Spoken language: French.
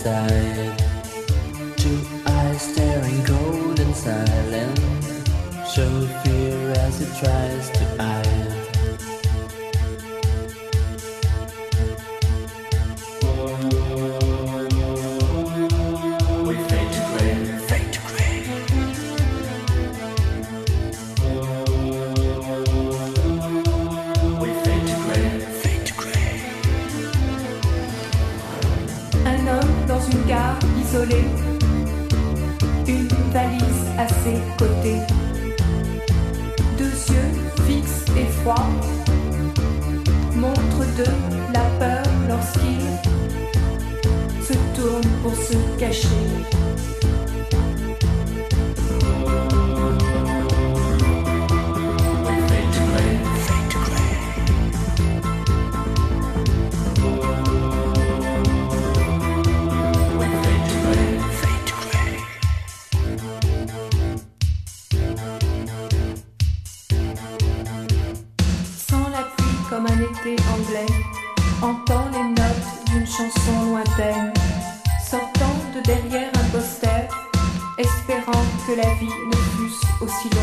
side. Two eyes staring cold and silent, show fear as it tries to hide. We fade to gray, fade to gray. We fade to gray, fade to gray. Un homme dans une gare isolée, une valise à ses côtés. Deux yeux fixes et froids montrent de la peur lorsqu'il se tourne pour se cacher. We fade to gray, fade to gray. We fade to gray, fade to gray. Sans la pluie comme un été anglais, entend les notes d'une chanson lointaine, sortant de derrière un poster, espérant que la vie ne fût aussi longue.